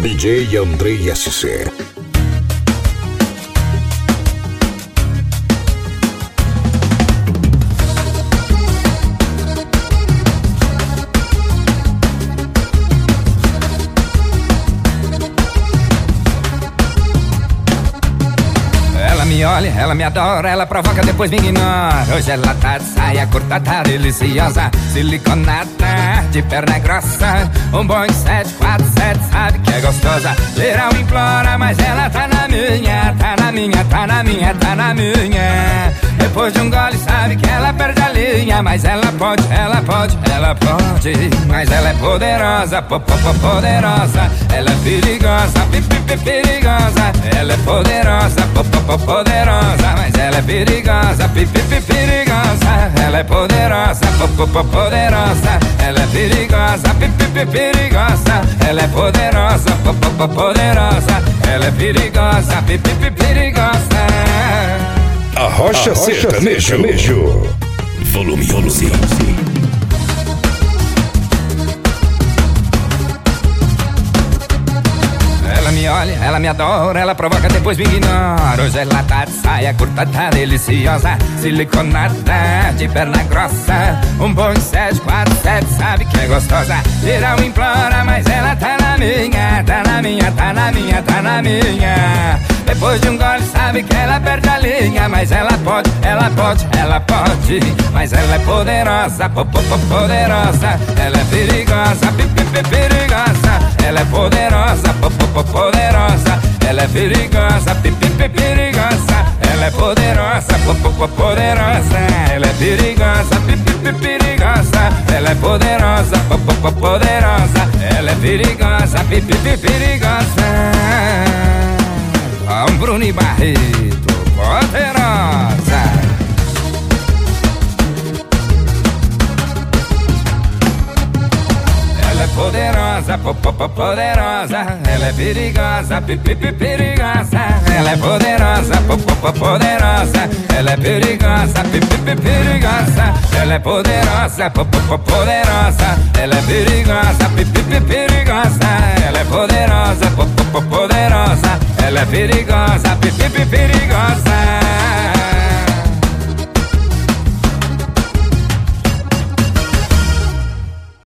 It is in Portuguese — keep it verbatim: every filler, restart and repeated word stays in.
D J Andrei S C. Me olha, ela me adora, ela provoca, depois me ignora. Hoje ela tá de saia curta, tá deliciosa, siliconada, de perna grossa. Um Boeing sete quatro sete, sabe que é gostosa. Geral implora, mas ela tá na minha, tá na minha, tá na minha, tá na minha. Depois de um gole sabe que ela perde a linha, mas ela pode, ela pode, ela pode. Mas ela é poderosa, po, po, po, poderosa. Ela é perigosa, pi, pi, pi, perigosa. Ela é poderosa, po, po, po, poderosa. Mas ela é perigosa, pi, pi, pi, perigosa. Ela é poderosa, po, po, po, poderosa. Ela é perigosa, pi, pi, pi, perigosa. Ela é poderosa, po, po, po, poderosa. Ela é perigosa, pi, pi, pi, perigosa. A Rocha Sertanejo. Volume onze. Ela me olha, ela me adora, ela provoca, depois me ignora. Hoje ela tá de saia curta, tá deliciosa, siliconada, de perna grossa. Um Boeing sete quatro sete, sabe que é gostosa. Geral implora, mas ela tá na minha, tá na minha, tá na minha, tá na minha. Depois de um gole sabe que ela perde a linha, mas ela pode, ela pode, ela pode. Mas ela é poderosa, po, po, po, poderosa. Ela é perigosa, pi, pi, pi, perigosa. Ela é poderosa, po, po, po, poderosa. Ela é perigosa, pi, pi, pi, perigosa. Ela é poderosa, po, po, po, poderosa. Ela é perigosa, pi, pi, pi, perigosa. Ela é poderosa, po, po, po, poderosa. Ela é perigosa, pi, pi, pi, perigosa. Um Bruno e Barreto, poderosa. Ela é poderosa, po, po, po, poderosa. Ela é perigosa, pi, pi, pi, perigosa. Ela é poderosa, po, po, po, poderosa. Ela é perigosa, pi, pi, pi, perigosa. Ela é poderosa, po, po, po, poderosa. Ela é perigosa, pi, pi, pi, perigosa. Ela é poderosa, po, po, po, poderosa. Ela é perigosa, pi, pi, pi, perigosa.